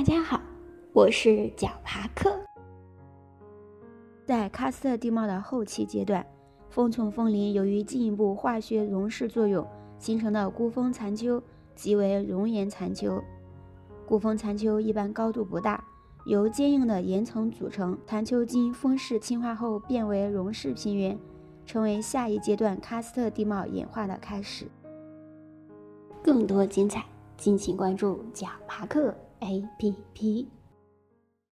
大家好，我是角爬克。在喀斯特地貌的后期阶段，封丛枫林由于进一步化学溶释作用形成的孤峰残丘即为熔岩残丘。孤峰残丘一般高度不大，由坚硬的岩层组成。残丘经风蚀氢化后变为溶释平原，成为下一阶段喀斯特地貌演化的开始。更多精彩，敬请关注角爬克 APP。